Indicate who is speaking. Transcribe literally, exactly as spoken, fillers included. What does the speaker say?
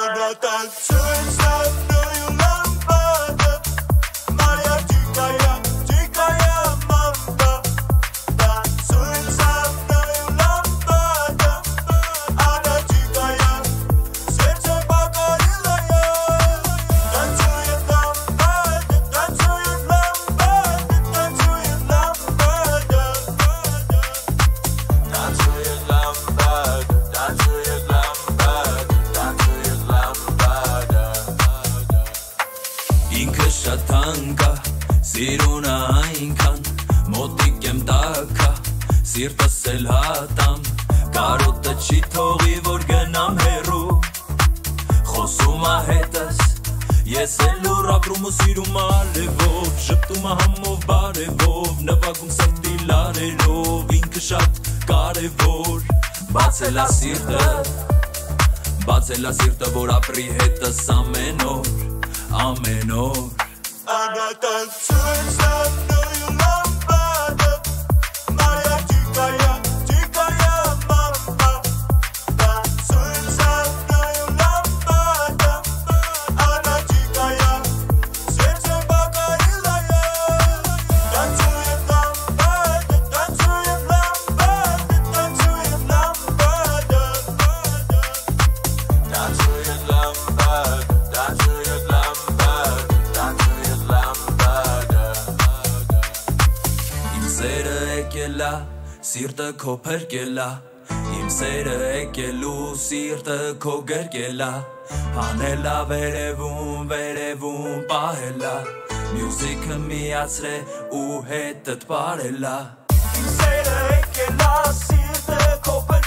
Speaker 1: Սիրունը այնքան մոտիկ եմ տակա Սիրտս էլ հատամ Կարոտը չի թողի որ գնամ հեռու Խոսում ա հետս Ես էլ ուր ապրում ու սիրում արևով Ժպտում ա համով բարևով Նվագում սրտի լարերով Ինքը շատ կարևոր Բացել ա սիրտը Բացել ա սիրտը որ ապրի հետս ամեն օր Ամեն օր
Speaker 2: And I dance to it, I know you love better Maria Chicaya, Chicaya, mama Dance to it, I know you love better Ana Chicaya, Sete Bacarilaya Dance to it, love better Dance to it, love better Dance to it, love better Dance to it, love better Dance to it, love better
Speaker 1: Սիրտը քո փրկելա Իմ սերը եկելու սիրտը քո գրկելա Հանելա վերևում, վերևում պահելա Մյուզիկը միացրե ու հետըտ պարելա
Speaker 2: Իմ սերը եկելա սիրտը քո փրկելա